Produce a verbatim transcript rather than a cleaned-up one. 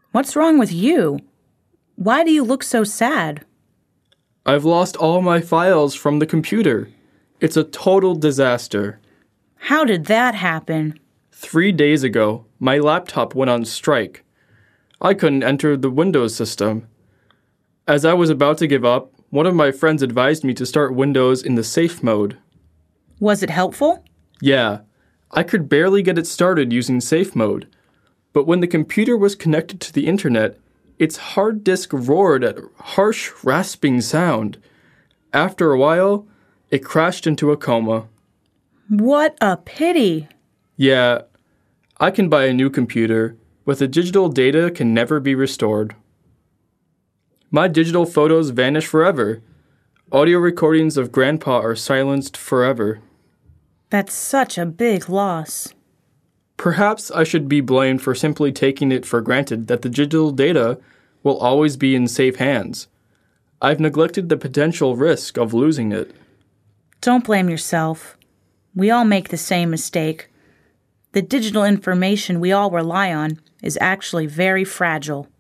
What's wrong with you? Why do you look so sad? I've lost all my files from the computer. It's a total disaster. How did that happen? Three days ago, my laptop went on strike. I couldn't enter the Windows system. As I was about to give up, one of my friends advised me to start Windows in the safe mode. Was it helpful? Yeah, I could barely get it started using safe mode. But when the computer was connected to the internet, its hard disk roared at a harsh, rasping sound. After a while, it crashed into a coma. What a pity. Yeah, I can buy a new computer, but the digital data can never be restored. My digital photos vanish forever. Audio recordings of Grandpa are silenced forever. That's such a big loss. Perhaps I should be blamed for simply taking it for granted that the digital data will always be in safe hands. I've neglected the potential risk of losing it. Don't blame yourself. We all make the same mistake. The digital information we all rely on is actually very fragile.